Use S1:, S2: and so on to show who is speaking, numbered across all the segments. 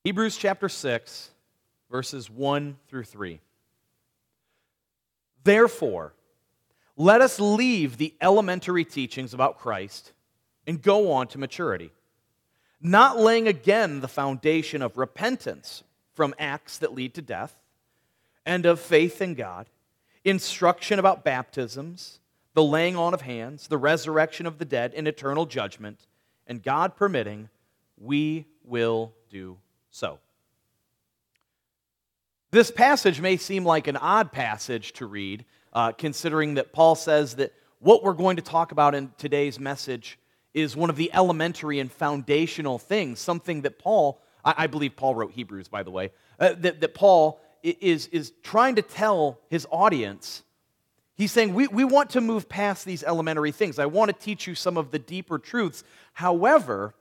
S1: Hebrews chapter 6, verses 1 through 3. Therefore, let us leave the elementary teachings about Christ and go on to maturity, not laying again the foundation of repentance from acts that lead to death, and of faith in God, instruction about baptisms, the laying on of hands, the resurrection of the dead, and eternal judgment, and God permitting, we will do so. This passage may seem like an odd passage to read, considering that Paul says that what we're going to talk about in today's message is one of the elementary and foundational things, something that Paul, I believe Paul wrote Hebrews, by the way, that Paul is trying to tell his audience. He's saying, we want to move past these elementary things. I want to teach you some of the deeper truths. However,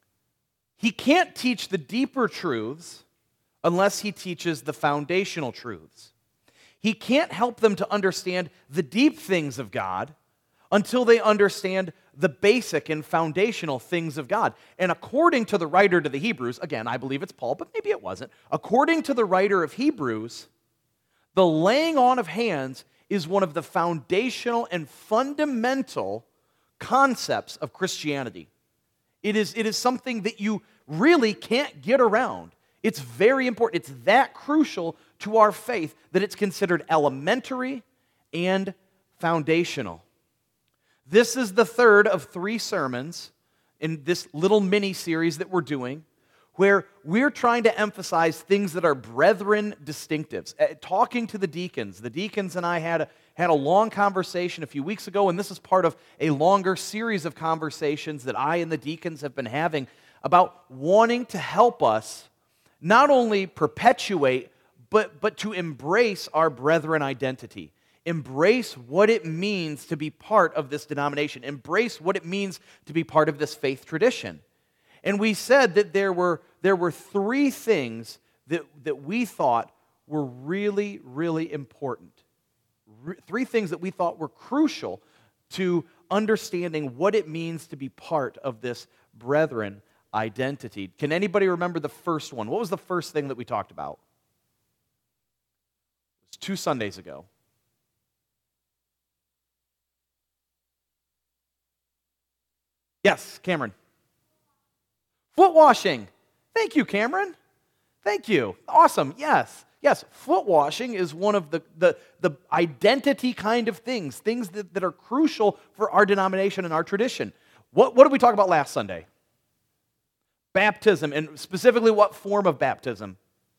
S1: he can't teach the deeper truths unless he teaches the foundational truths. He can't help them to understand the deep things of God until they understand the basic and foundational things of God. And according to the writer to the Hebrews, again, I believe it's Paul, but maybe it wasn't. According to the writer of Hebrews, the laying on of hands is one of the foundational and fundamental concepts of Christianity. It is something that you really can't get around. It's very important. It's that crucial to our faith that it's considered elementary and foundational. This is the third of 3 sermons in this little mini-series that we're doing, where we're trying to emphasize things that are brethren distinctives. Talking to the deacons and I had a long conversation a few weeks ago, and this is part of a longer series of conversations that I and the deacons have been having about wanting to help us not only perpetuate, but to embrace our brethren identity. Embrace what it means to be part of this denomination. Embrace what it means to be part of this faith tradition. And we said that there were 3 things that we thought were really, really important. 3 things that we thought were crucial to understanding what it means to be part of this brethren identity. Can anybody remember the first one? What was the first thing that we talked about? It was 2 Sundays ago. Yes, Cameron. Foot washing. Thank you, Cameron. Thank you. Awesome. Yes. Foot washing is one of the identity kind of things that are crucial for our denomination and our tradition. What did we talk about last Sunday? Baptism, and specifically what form of baptism?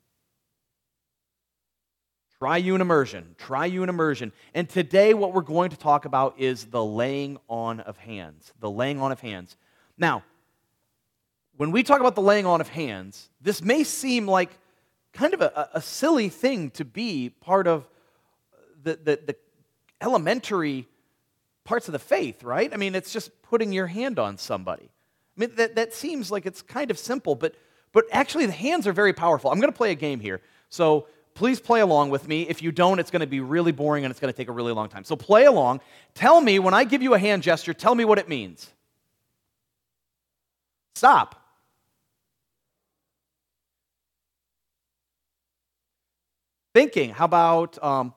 S1: Triune immersion. And today what we're going to talk about is the laying on of hands. The laying on of hands. Now, when we talk about the laying on of hands, this may seem like kind of a silly thing to be part of the elementary parts of the faith, right? I mean, it's just putting your hand on somebody. I mean, that seems like it's kind of simple, but actually the hands are very powerful. I'm going to play a game here. So please play along with me. If you don't, it's going to be really boring and it's going to take a really long time. So play along. Tell me, when I give you a hand gesture, tell me what it means. Stop. Thinking. How about...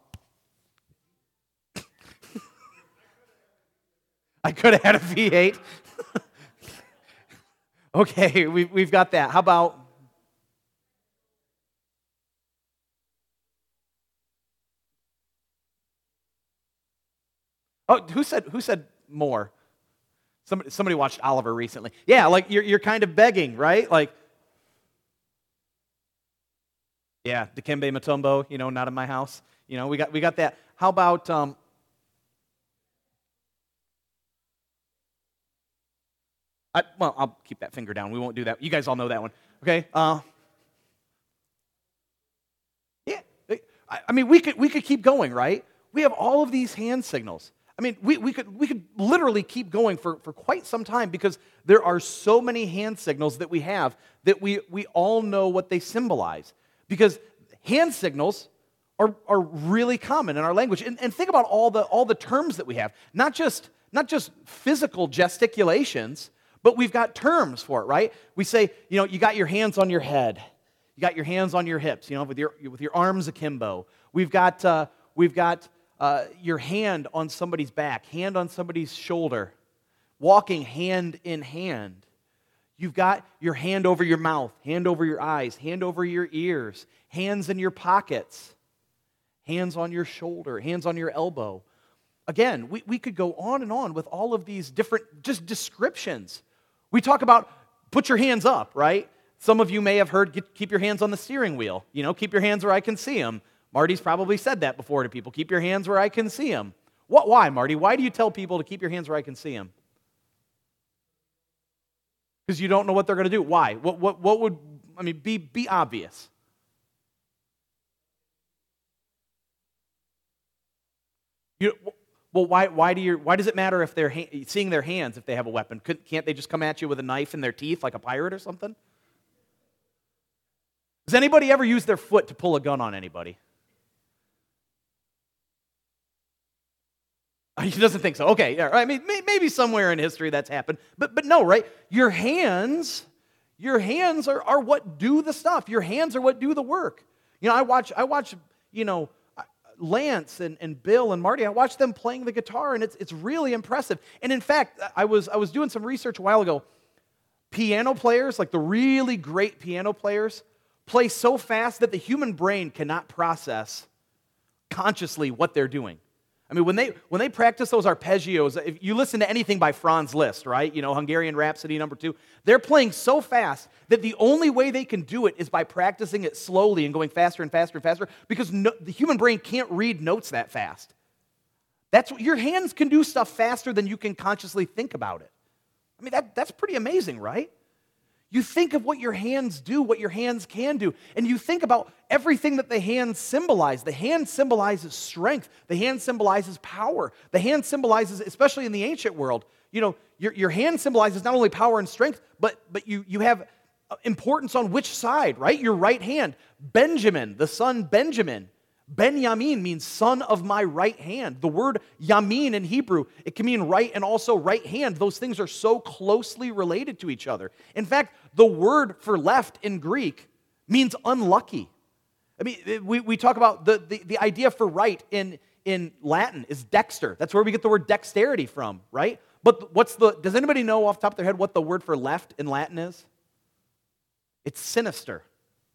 S1: I could have had a V8. Okay, we've got that. How about... Oh, who said more? Somebody watched Oliver recently. Yeah, like you're kind of begging, right? Like, yeah, Dikembe Mutombo, not in my house. We got that. How about I'll keep that finger down. We won't do that. You guys all know that one. Okay? Yeah. I mean, we could keep going, right? We have all of these hand signals. I mean, we could literally keep going for quite some time because there are so many hand signals that we have that we all know what they symbolize. Because hand signals are really common in our language. And think about all the terms that we have. Not just physical gesticulations, but we've got terms for it, right? We say, you got your hands on your head. You got your hands on your hips, with your arms akimbo. We've got your hand on somebody's back, hand on somebody's shoulder, walking hand in hand. You've got your hand over your mouth, hand over your eyes, hand over your ears, hands in your pockets, hands on your shoulder, hands on your elbow. Again, we could go on and on with all of these different just descriptions. We talk about put your hands up, right? Some of you may have heard keep your hands on the steering wheel. Keep your hands where I can see them. Marty's probably said that before to people. Keep your hands where I can see them. Why, Marty? Why do you tell people to keep your hands where I can see them? Because you don't know what they're going to do. Why? What would, be obvious. Why does it matter if they're seeing their hands if they have a weapon? Can't they just come at you with a knife in their teeth like a pirate or something? Does anybody ever use their foot to pull a gun on anybody? He doesn't think so. Okay, yeah, I mean, maybe somewhere in history that's happened, but no, right? Your hands are what do the stuff. Your hands are what do the work. I watch, Lance and Bill and Marty. I watch them playing the guitar, and it's really impressive. And in fact, I was doing some research a while ago. Piano players, like the really great piano players, play so fast that the human brain cannot process consciously what they're doing. I mean, when they practice those arpeggios, if you listen to anything by Franz Liszt, right? Hungarian Rhapsody No. 2, they're playing so fast that the only way they can do it is by practicing it slowly and going faster and faster and faster because the human brain can't read notes that fast. Your hands can do stuff faster than you can consciously think about it. I mean, that's pretty amazing, right? You think of what your hands do, what your hands can do, and you think about everything that the hands symbolize. The hand symbolizes strength. The hand symbolizes power. The hand symbolizes, especially in the ancient world, your hand symbolizes not only power and strength, but you have importance on which side, right? Your right hand. Benjamin, the son Benjamin. Benjamin means son of my right hand. The word yamin in Hebrew, it can mean right and also right hand. Those things are so closely related to each other. In fact, the word for left in Greek means unlucky. I mean, we talk about the idea for right in Latin is dexter. That's where we get the word dexterity from, right? But does anybody know off the top of their head what the word for left in Latin is? It's sinister.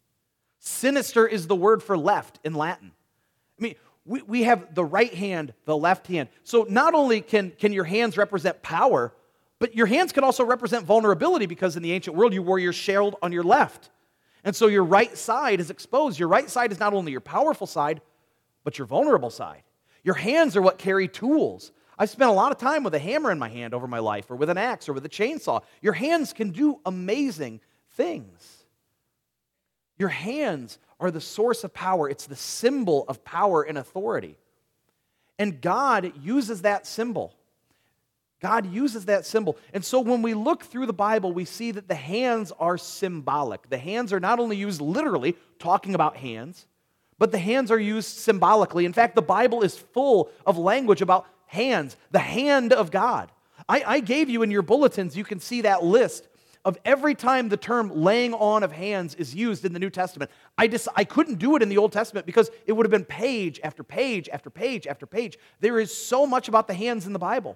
S1: Sinister is the word for left in Latin. I mean, we have the right hand, the left hand. So not only can your hands represent power, but your hands can also represent vulnerability because in the ancient world you wore your shield on your left. And so your right side is exposed. Your right side is not only your powerful side, but your vulnerable side. Your hands are what carry tools. I've spent a lot of time with a hammer in my hand over my life, or with an axe, or with a chainsaw. Your hands can do amazing things. Your hands are the source of power. It's the symbol of power and authority. And God uses that symbol. God uses that symbol. And so when we look through the Bible, we see that the hands are symbolic. The hands are not only used literally, talking about hands, but the hands are used symbolically. In fact, the Bible is full of language about hands, the hand of God. I gave you in your bulletins, you can see that list of every time the term laying on of hands is used in the New Testament. I couldn't do it in the Old Testament because it would have been page after page after page after page. There is so much about the hands in the Bible.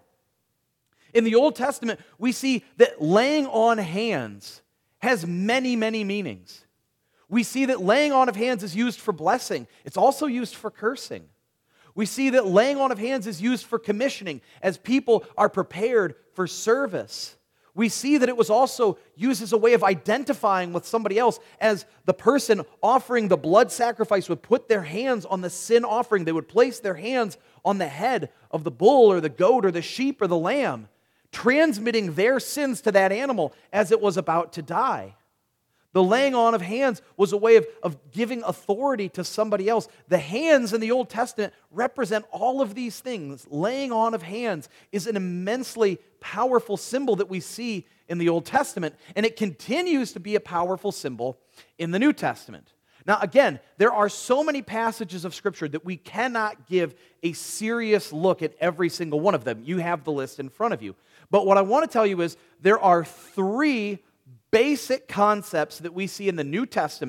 S1: In the Old Testament, we see that laying on hands has many, many meanings. We see that laying on of hands is used for blessing. It's also used for cursing. We see that laying on of hands is used for commissioning as people are prepared for service. We see that it was also used as a way of identifying with somebody else, as the person offering the blood sacrifice would put their hands on the sin offering. They would place their hands on the head of the bull or the goat or the sheep or the lamb, transmitting their sins to that animal as it was about to die. The laying on of hands was a way of giving authority to somebody else. The hands in the Old Testament represent all of these things. Laying on of hands is an immensely powerful symbol that we see in the Old Testament, and it continues to be a powerful symbol in the New Testament. Now, again, there are so many passages of Scripture that we cannot give a serious look at every single one of them. You have the list in front of you. But what I want to tell you is there are three basic concepts that we see in the New Testament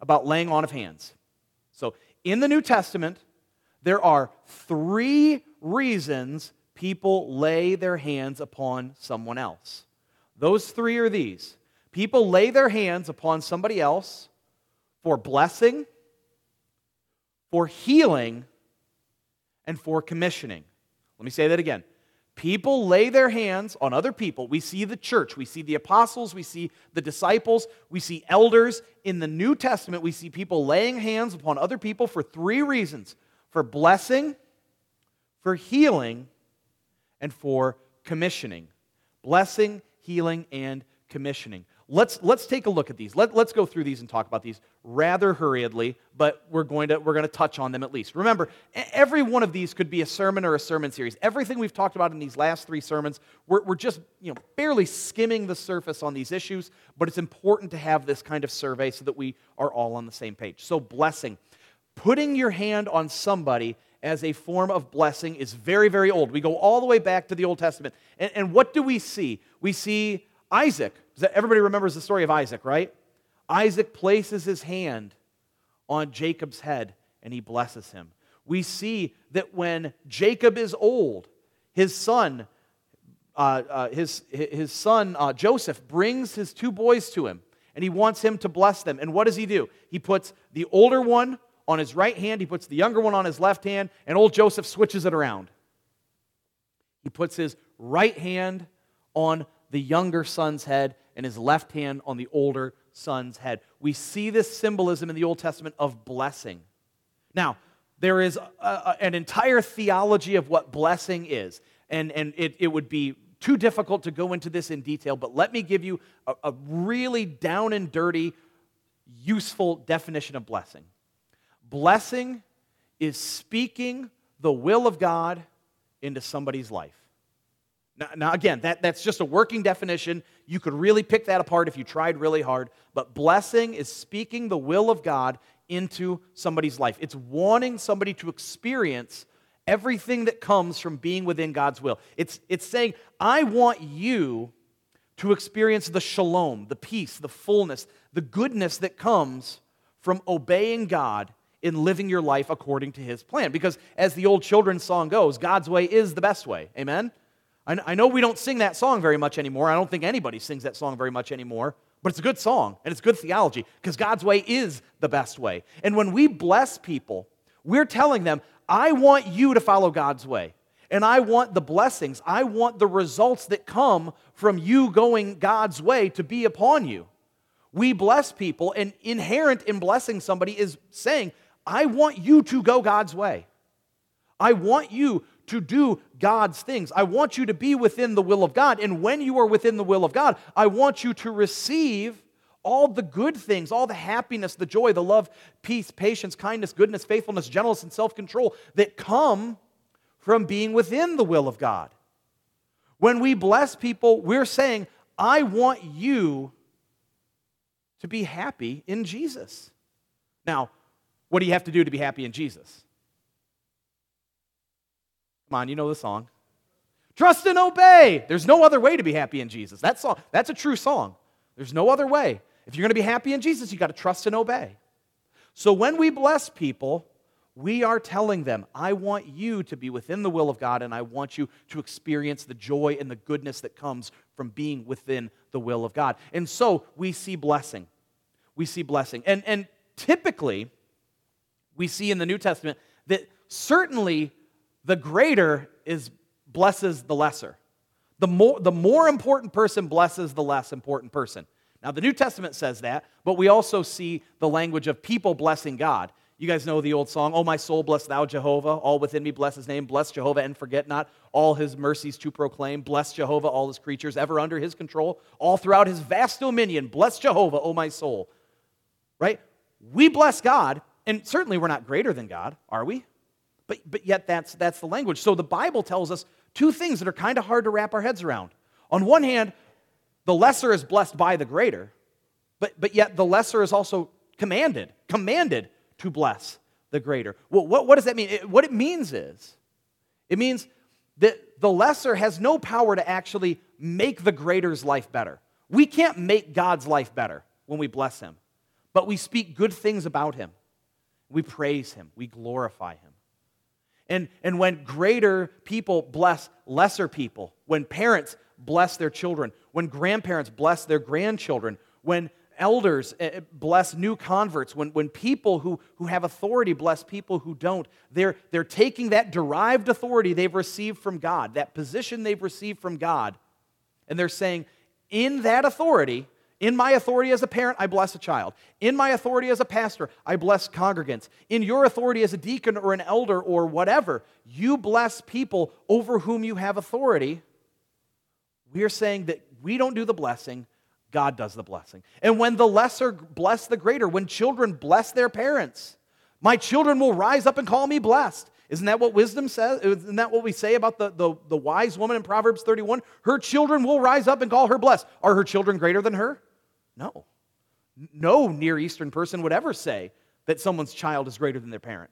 S1: about laying on of hands. So in the New Testament, there are 3 reasons people lay their hands upon someone else. Those 3 are these. People lay their hands upon somebody else for blessing, for healing, and for commissioning. Let me say that again. People lay their hands on other people. We see the church, we see the apostles, we see the disciples, we see elders. In the New Testament, we see people laying hands upon other people for 3 reasons: for blessing, for healing, and for commissioning. Blessing, healing, and commissioning. Let's take a look at these. Let's go through these and talk about these rather hurriedly, but we're going to touch on them at least. Remember, every one of these could be a sermon or a sermon series. Everything we've talked about in these last 3 sermons, we're just barely skimming the surface on these issues, but it's important to have this kind of survey so that we are all on the same page. So blessing. Putting your hand on somebody as a form of blessing is very, very old. We go all the way back to the Old Testament. And what do we see? We see Isaac. Everybody remembers the story of Isaac, right? Isaac places his hand on Jacob's head and he blesses him. We see that when Jacob is old, his son Joseph brings his 2 boys to him and he wants him to bless them. And what does he do? He puts the older one on his right hand, he puts the younger one on his left hand, and old Joseph switches it around. He puts his right hand on the younger son's head and his left hand on the older son's head. We see this symbolism in the Old Testament of blessing. Now, there is an entire theology of what blessing is, and it would be too difficult to go into this in detail, but let me give you a really down and dirty, useful definition of blessing. Blessing is speaking the will of God into somebody's life. Now again, that's just a working definition. You could really pick that apart if you tried really hard. But blessing is speaking the will of God into somebody's life. It's wanting somebody to experience everything that comes from being within God's will. It's saying, I want you to experience the shalom, the peace, the fullness, the goodness that comes from obeying God in living your life according to His plan. Because as the old children's song goes, God's way is the best way. Amen? I know we don't sing that song very much anymore. I don't think anybody sings that song very much anymore. But it's a good song, and it's good theology, because God's way is the best way. And when we bless people, we're telling them, I want you to follow God's way. And I want the blessings, I want the results that come from you going God's way to be upon you. We bless people, and inherent in blessing somebody is saying, I want you to go God's way. I want you to do God's things. I want you to be within the will of God. And when you are within the will of God, I want you to receive all the good things, all the happiness, the joy, the love, peace, patience, kindness, goodness, faithfulness, gentleness, and self-control that come from being within the will of God. When we bless people, we're saying, I want you to be happy in Jesus. Now, what do you have to do to be happy in Jesus? Come on, you know the song. Trust and obey. There's no other way to be happy in Jesus. That's a true song. There's no other way. If you're going to be happy in Jesus, you've got to trust and obey. So when we bless people, we are telling them, I want you to be within the will of God, and I want you to experience the joy and the goodness that comes from being within the will of God. And so we see blessing. We see blessing. And typically, we see in the New Testament that certainly the greater blesses the lesser. The more important person blesses the less important person. Now, the New Testament says that, but we also see the language of people blessing God. You guys know the old song, "Oh, my soul, bless thou Jehovah. All within me bless his name. Bless Jehovah and forget not all his mercies to proclaim. Bless Jehovah, all his creatures, ever under his control. All throughout his vast dominion. Bless Jehovah, O my soul." Right? We bless God, and certainly we're not greater than God, are we? But yet that's the language. So the Bible tells us two things that are kind of hard to wrap our heads around. On one hand, the lesser is blessed by the greater, but yet the lesser is also commanded to bless the greater. Well, what does that mean? What it means is, it means that the lesser has no power to actually make the greater's life better. We can't make God's life better when we bless him. but we speak good things about him. We praise him. We glorify him. And when greater people bless lesser people, when parents bless their children, when grandparents bless their grandchildren, when elders bless new converts, when people who have authority bless people who don't, they're taking that derived authority they've received from God, that position they've received from God, and they're saying, in that authority, in my authority as a parent, I bless a child. In my authority as a pastor, I bless congregants. In your authority as a deacon or an elder or whatever, you bless people over whom you have authority. We are saying that we don't do the blessing, God does the blessing. And when the lesser bless the greater, when children bless their parents, my children will rise up and call me blessed. Isn't that what wisdom says? Isn't that what we say about the wise woman in Proverbs 31? Her children will rise up and call her blessed. Are her children greater than her? No. No Near Eastern person would ever say that someone's child is greater than their parent.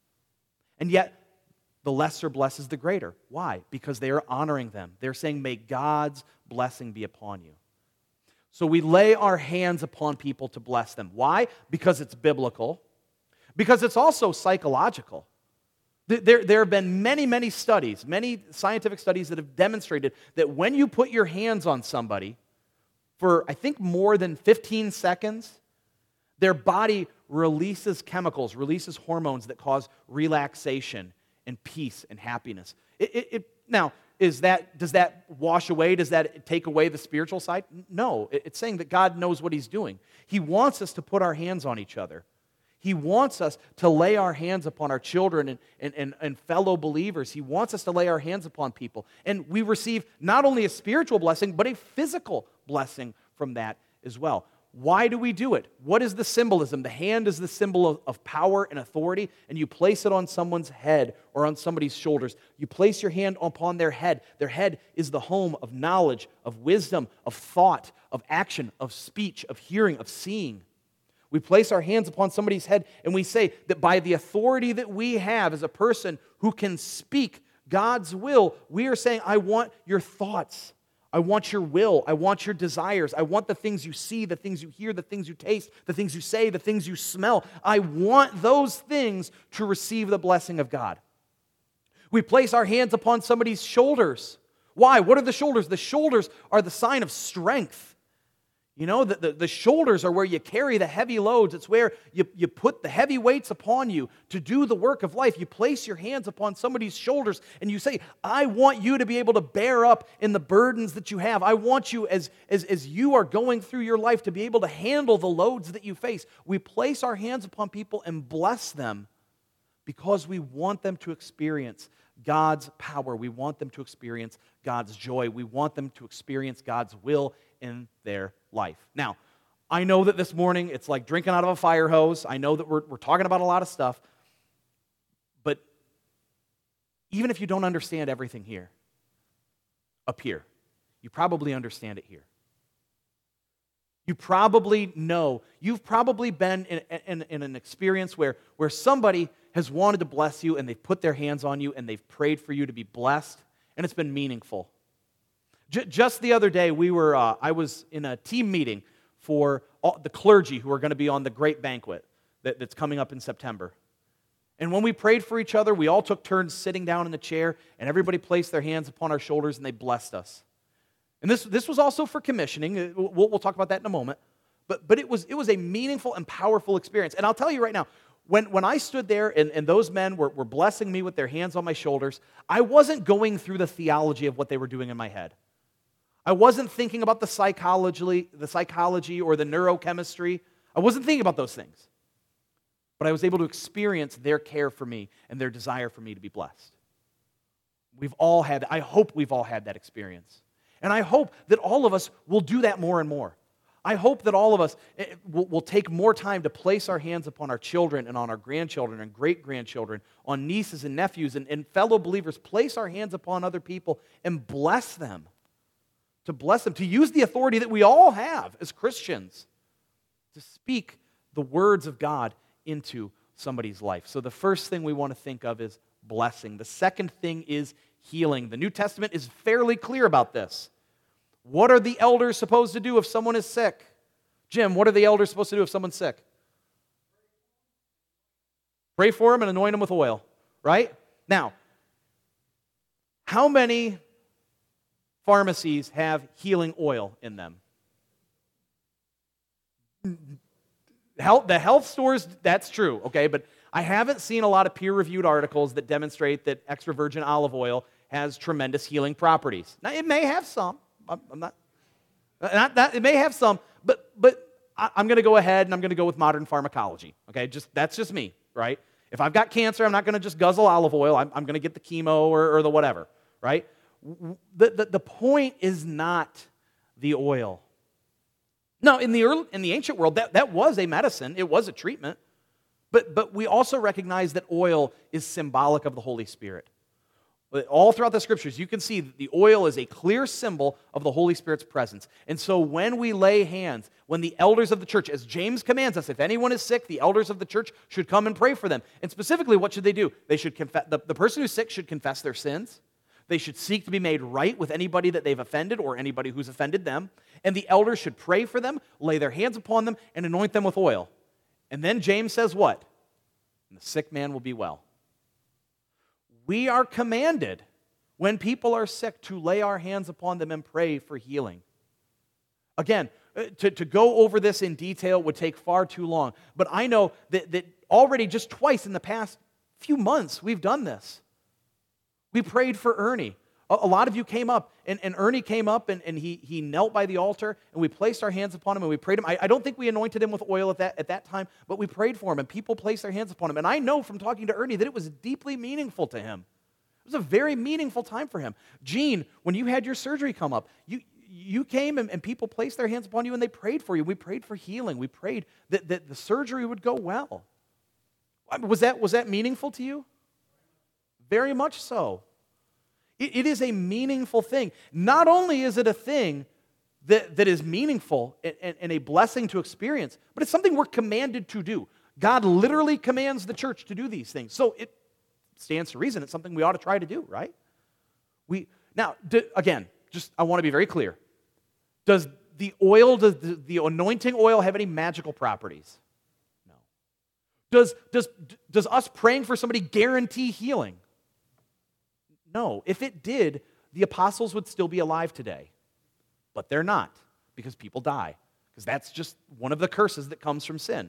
S1: And yet, the lesser blesses the greater. Why? Because they are honoring them. They're saying, may God's blessing be upon you. So we lay our hands upon people to bless them. Why? Because it's biblical. Because it's also psychological. There have been many, many studies, many scientific studies that have demonstrated that when you put your hands on somebody for, I think, more than 15 seconds, their body releases chemicals, releases hormones that cause relaxation and peace and happiness. Now, does that wash away? Does that take away the spiritual side? No. It's saying that God knows what He's doing. He wants us to put our hands on each other. He wants us to lay our hands upon our children and fellow believers. He wants us to lay our hands upon people. And we receive not only a spiritual blessing, but a physical blessing from that as well. Why do we do it? What is the symbolism? The hand is the symbol of power and authority, and you place it on someone's head or on somebody's shoulders. You place your hand upon their head. Their head is the home of knowledge, of wisdom, of thought, of action, of speech, of hearing, of seeing. We place our hands upon somebody's head and we say that by the authority that we have as a person who can speak God's will, we are saying, I want your thoughts. I want your will. I want your desires. I want the things you see, the things you hear, the things you taste, the things you say, the things you smell. I want those things to receive the blessing of God. We place our hands upon somebody's shoulders. Why? What are the shoulders? The shoulders are the sign of strength. You know, the shoulders are where you carry the heavy loads. It's where you put the heavy weights upon you to do the work of life. You place your hands upon somebody's shoulders and you say, I want you to be able to bear up in the burdens that you have. I want you, as you are going through your life, to be able to handle the loads that you face. We place our hands upon people and bless them because we want them to experience God's power. We want them to experience God's joy. We want them to experience God's will in their life. Now, I know that this morning it's like drinking out of a fire hose. I know that we're talking about a lot of stuff. But even if you don't understand everything here, up here, you probably understand it here. You probably know, you've probably been in an experience where somebody has wanted to bless you and they've put their hands on you and they've prayed for you to be blessed, and it's been meaningful. Just the other day, I was in a team meeting for the clergy who are going to be on the great banquet that's coming up in September. And when we prayed for each other, we all took turns sitting down in the chair, and everybody placed their hands upon our shoulders, and they blessed us. And this was also for commissioning. We'll talk about that in a moment. But it was a meaningful and powerful experience. And I'll tell you right now, when I stood there and those men were blessing me with their hands on my shoulders, I wasn't going through the theology of what they were doing in my head. I wasn't thinking about the psychology or the neurochemistry. I wasn't thinking about those things. But I was able to experience their care for me and their desire for me to be blessed. I hope we've all had that experience. And I hope that all of us will do that more and more. I hope that all of us will take more time to place our hands upon our children and on our grandchildren and great-grandchildren, on nieces and nephews and fellow believers. Place our hands upon other people and bless them. To bless them, to use the authority that we all have as Christians to speak the words of God into somebody's life. So the first thing we want to think of is blessing. The second thing is healing. The New Testament is fairly clear about this. What are the elders supposed to do if someone is sick? Jim, what are the elders supposed to do if someone's sick? Pray for them and anoint them with oil, right? Now, how many pharmacies have healing oil in them? The health stores, that's true, okay? But I haven't seen a lot of peer-reviewed articles that demonstrate that extra virgin olive oil has tremendous healing properties. Now, it may have some. It may have some, but I'm going to go ahead and I'm going to go with modern pharmacology, okay? That's just me, right? If I've got cancer, I'm not going to just guzzle olive oil. I'm going to get the chemo or the whatever, right? The point is not the oil. No, in the ancient world, that was a medicine. It was a treatment. But we also recognize that oil is symbolic of the Holy Spirit. All throughout the Scriptures, you can see that the oil is a clear symbol of the Holy Spirit's presence. And so when we lay hands, when the elders of the church, as James commands us, if anyone is sick, the elders of the church should come and pray for them. And specifically, what should they do? They should confess. The person who's sick should confess their sins. They should seek to be made right with anybody that they've offended or anybody who's offended them. And the elders should pray for them, lay their hands upon them, and anoint them with oil. And then James says what? And the sick man will be well. We are commanded, when people are sick, to lay our hands upon them and pray for healing. Again, to go over this in detail would take far too long. But I know that already just twice in the past few months we've done this. We prayed for Ernie. A lot of you came up, and Ernie came up, and he knelt by the altar, and we placed our hands upon him, and we prayed him. I don't think we anointed him with oil at that time, but we prayed for him, and people placed their hands upon him. And I know from talking to Ernie that it was deeply meaningful to him. It was a very meaningful time for him. Gene, when you had your surgery come up, you came, and people placed their hands upon you, and they prayed for you. We prayed for healing. We prayed that the surgery would go well. Was that meaningful to you? Very much so. It is a meaningful thing. Not only is it a thing that is meaningful and a blessing to experience, but it's something we're commanded to do. God literally commands the church to do these things. So it stands to reason it's something we ought to try to do, right? Again, I want to be very clear. Does the anointing oil have any magical properties? No. Does us praying for somebody guarantee healing? No. If it did, the apostles would still be alive today. But they're not, because people die. Because that's just one of the curses that comes from sin.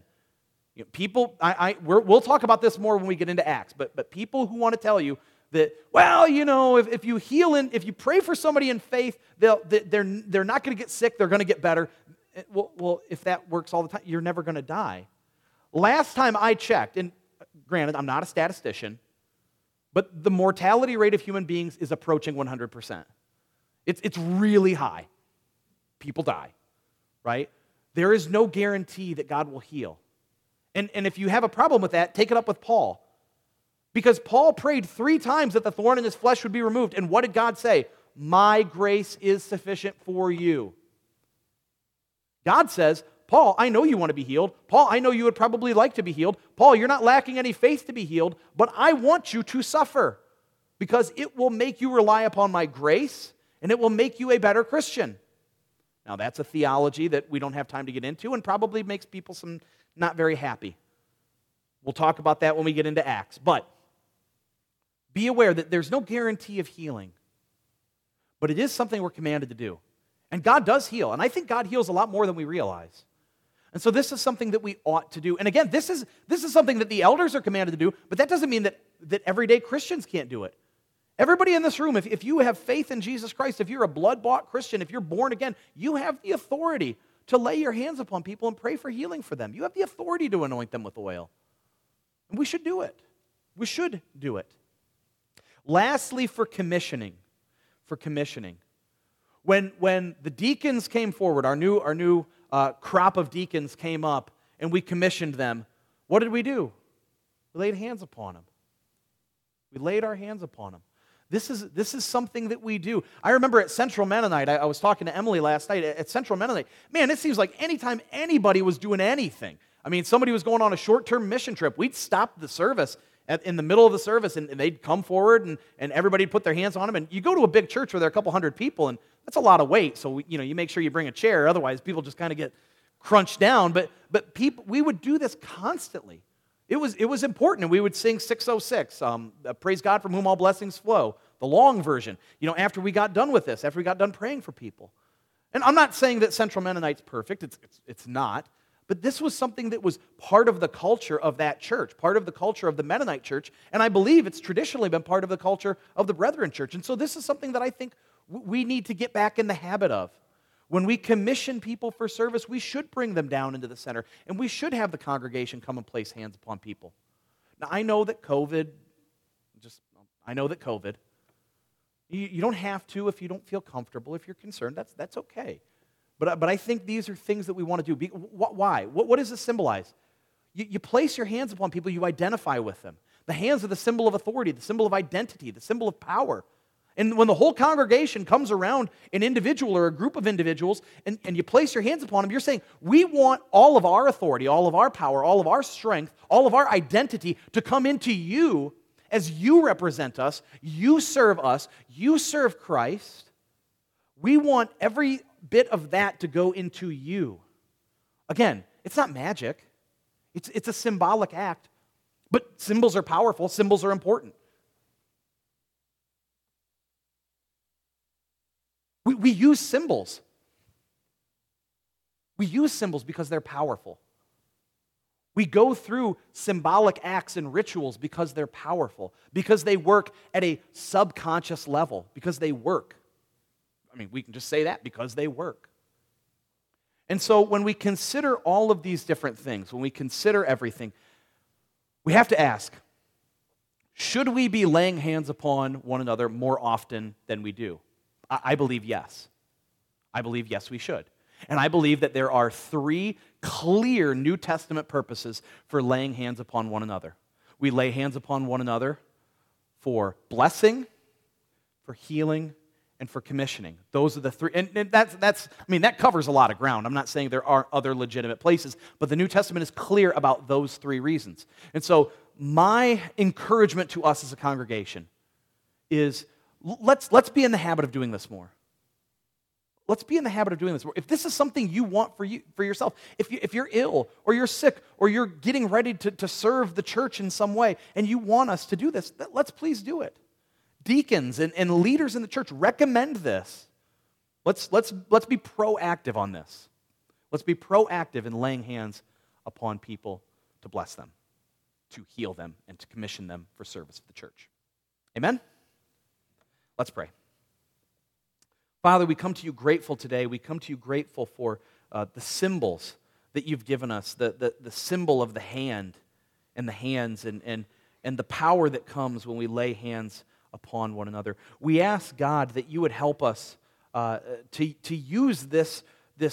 S1: We'll talk about this more when we get into Acts, but people who want to tell you that, if you pray for somebody in faith, they're not going to get sick, they're going to get better. Well, if that works all the time, you're never going to die. Last time I checked, and granted, I'm not a statistician, but the mortality rate of human beings is approaching 100%. It's really high. People die, right? There is no guarantee that God will heal. And if you have a problem with that, take it up with Paul. Because Paul prayed 3 times that the thorn in his flesh would be removed. And what did God say? My grace is sufficient for you. God says, Paul, I know you want to be healed. Paul, I know you would probably like to be healed. Paul, you're not lacking any faith to be healed, but I want you to suffer because it will make you rely upon my grace and it will make you a better Christian. Now, that's a theology that we don't have time to get into and probably makes people not very happy. We'll talk about that when we get into Acts. But be aware that there's no guarantee of healing, but it is something we're commanded to do. And God does heal, and I think God heals a lot more than we realize. And so this is something that we ought to do. And again, this is something that the elders are commanded to do, but that doesn't mean that everyday Christians can't do it. Everybody in this room, if you have faith in Jesus Christ, if you're a blood-bought Christian, if you're born again, you have the authority to lay your hands upon people and pray for healing for them. You have the authority to anoint them with oil. And we should do it. We should do it. Lastly, for commissioning. When the deacons came forward, our new crop of deacons came up, and we commissioned them, what did we do? We laid hands upon them. We laid our hands upon them. This is something that we do. I remember at Central Mennonite, I was talking to Emily last night, at Central Mennonite, man, it seems like anytime anybody was doing anything, somebody was going on a short-term mission trip, we'd stop the service in the middle of the service, and they'd come forward, and everybody'd put their hands on them. And you go to a big church where there are a couple hundred people, and that's a lot of weight. So you make sure you bring a chair, otherwise people just kind of get crunched down. But people, we would do this constantly. It was important, and we would sing 606, Praise God from whom all blessings flow, the long version, after we got done with this, after we got done praying for people. And I'm not saying that Central Mennonite's perfect, it's not, but this was something that was part of the culture of that church, part of the culture of the Mennonite church, and I believe it's traditionally been part of the culture of the Brethren church. And so this is something that I think we need to get back in the habit of. When we commission people for service, we should bring them down into the center, and we should have the congregation come and place hands upon people. Now, I know that COVID, you don't have to if you don't feel comfortable, if you're concerned, that's okay. But I think these are things that we want to do. Why? What does this symbolize? You place your hands upon people, you identify with them. The hands are the symbol of authority, the symbol of identity, the symbol of power. And when the whole congregation comes around an individual or a group of individuals and you place your hands upon them, you're saying, we want all of our authority, all of our power, all of our strength, all of our identity to come into you as you represent us, you serve Christ. We want every bit of that to go into you. Again, it's not magic. It's a symbolic act. But symbols are powerful. Symbols are important. We use symbols. We use symbols because they're powerful. We go through symbolic acts and rituals because they're powerful, because they work at a subconscious level, because they work. I mean, we can just say that, because they work. And so when we consider all of these different things, when we consider everything, we have to ask, should we be laying hands upon one another more often than we do? I believe yes. I believe yes, we should. And I believe that there are 3 clear New Testament purposes for laying hands upon one another. We lay hands upon one another for blessing, for healing, and for commissioning. Those are the 3. And that covers a lot of ground. I'm not saying there aren't other legitimate places, but the New Testament is clear about those 3 reasons. And so my encouragement to us as a congregation is let's be in the habit of doing this more. Let's be in the habit of doing this more. If this is something you want for yourself, if you're ill or you're sick or you're getting ready to serve the church in some way and you want us to do this, let's please do it. Deacons and leaders in the church recommend this. Let's be proactive on this. Let's be proactive in laying hands upon people to bless them, to heal them, and to commission them for service of the church. Amen? Let's pray. Father, we come to you grateful today. We come to you grateful for the symbols that you've given us, the symbol of the hand and the hands and the power that comes when we lay hands upon one another. We ask, God, that you would help us to use this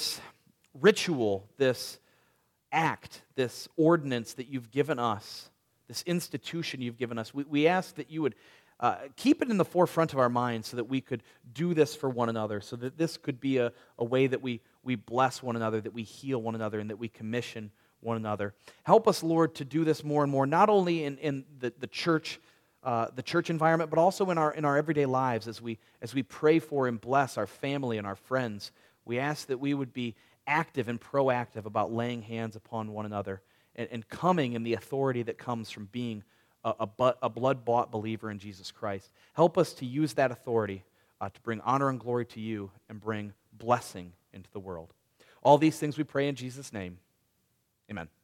S1: ritual, this act, this ordinance that you've given us, this institution you've given us. We ask that you would keep it in the forefront of our minds so that we could do this for one another, so that this could be a way that we bless one another, that we heal one another, and that we commission one another. Help us, Lord, to do this more and more, not only in the church environment, but also in our everyday lives as we pray for and bless our family and our friends. We ask that we would be active and proactive about laying hands upon one another and coming in the authority that comes from being a blood-bought believer in Jesus Christ. Help us to use that authority to bring honor and glory to you and bring blessing into the world. All these things we pray in Jesus' name. Amen.